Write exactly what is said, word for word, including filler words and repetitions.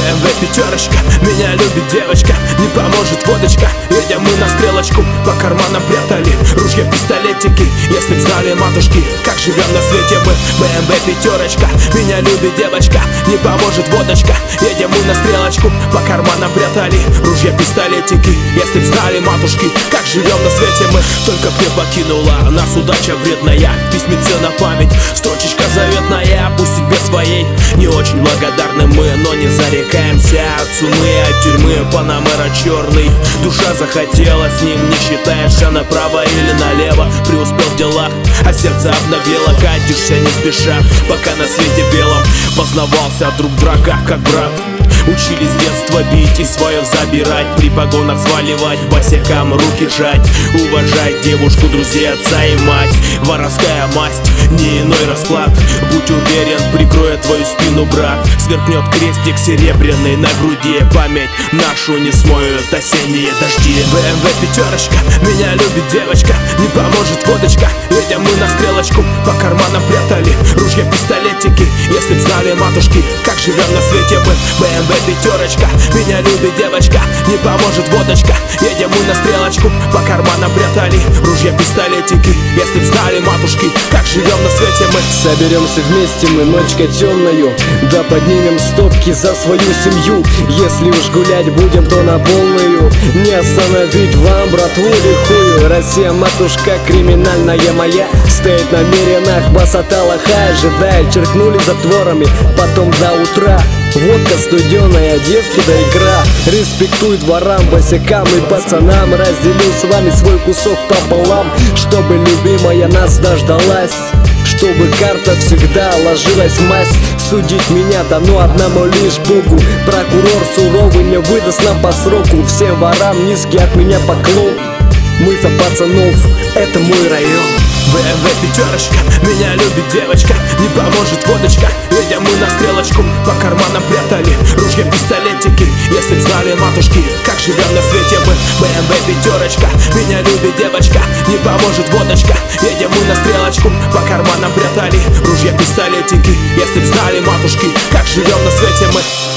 бэ эм вэ пятерочка, меня любит девочка, не поможет водочка. Едем мы на стрелочку, по карманам прятали ружья, пистолетики. Если б знали матушки, как живем на свете мы. бэ эм вэ пятерочка, меня любит девочка, не поможет водочка. Едем мы на стрелочку, по карманам прятали ружья, пистолетики. Если б знали матушки, как живем на свете мы. Только б не покинула нас удача вредная, в письмеце на память строчечка заветная. Пусть судьбе своей не очень благодарны мы, но не зарекаемся от сумы, от тюрьмы. Панамера черный, душа захотела, с ним не считаешься направо или налево. Преуспел в делах, а сердце обновело. Катишься не спеша, пока на свете белом. Познавался друг в врагах, как брат. Учились с детства бить и свое забирать, при погонах сваливать, босякам руки жать. Уважать девушку, друзей, отца и мать. Воровская масть, не иной расклад. Будь уверен, прикроет твою спину брат. Сверкнет крестик серебряный на груди. Память нашу не смоют осенние дожди. бэ эм вэ пятерочка, меня любит девочка, не поможет водочка. Едем мы на стрелочку, по карманам прятали ружья, пистолетики. Если б знали матушки, как живем на свете мы. бэ эм вэ пятерочка, меня любит девочка, не поможет водочка. Едем мы на стрелочку, по карманам прятали ружья, пистолетики. Если б знали матушки, как живем на свете мы. Соберемся вместе мы ночкой темною, да поднимем стопки за свою семью. Если уж гулять будем, то на полную. Не остановить вам, братву лихую. Россия, матушка криминальная моя, стоит на меренах, басота лоха ожидает. Черкнули затворами, потом до утра. Водка студеная, девки да игра. Респектуй дворам, босякам и пацанам. Разделю с вами свой кусок пополам, чтобы любимая нас дождалась, чтобы карта всегда ложилась в масть. Судить меня дано одному лишь Богу. Прокурор суровый не выдаст нам по сроку. Всем ворам низкий от меня поклон. Мы за пацанов, это мой район. бэ эм вэ пятерочка, меня любит девочка, не поможет водочка. Едем мы на стрелочку, по карманам прятали ружья, пистолетики. Если б знали матушки, как живем на свете мы. бэ эм вэ пятерочка, меня любит девочка, не поможет водочка. Едем мы на стрелочку, по карманам прятали ружья, пистолетики. Если б знали матушки, как живем на свете мы.